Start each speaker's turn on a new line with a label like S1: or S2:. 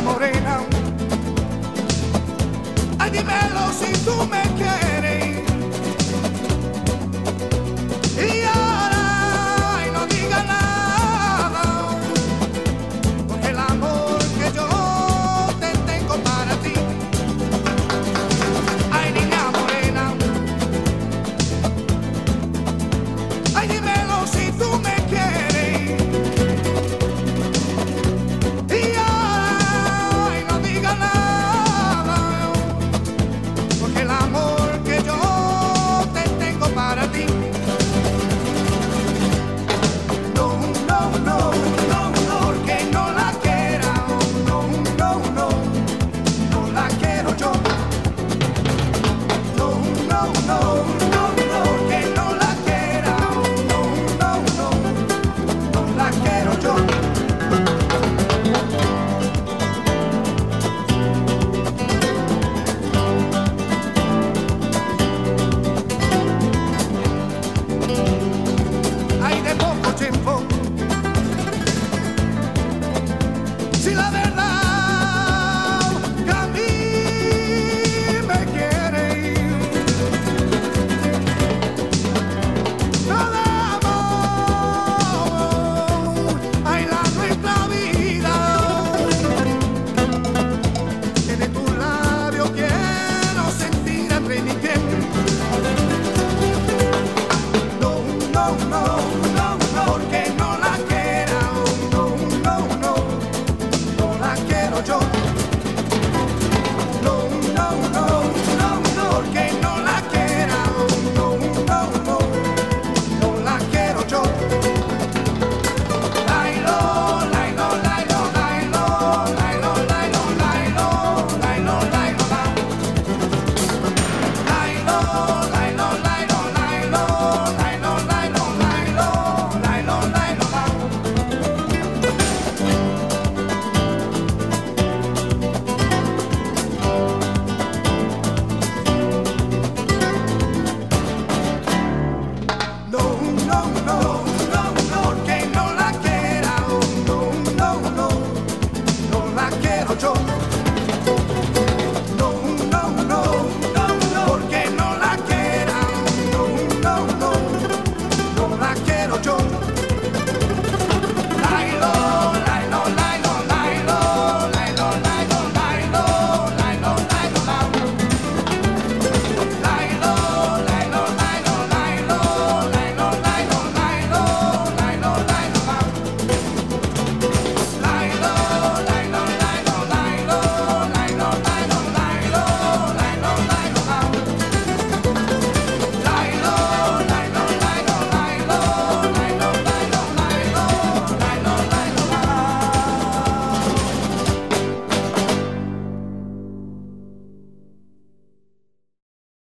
S1: morena. Ay, dímelo si tú me quieres. Y ahora, ay, no digas nada, porque el amor que yo te tengo para ti. Ay, niña morena. Ay, dímelo si tú me quieres. Y ahora, ay, no digas nada, porque el amor que yo te tengo para ti. No, no, no, no, no, porque no la quiera. No, no, no, no la quiero yo. No, no, no, no, no, porque no la quiera. No, no, no, no la quiero yo. Hay de poco tiempo. Si la verdad que a mí me quiere, no damos, ay, la nuestra vida, que de tu labio quiero sentir entre mi piel. No, no, no, no, no, porque no la quiera. No, no, no, no la quiero yo.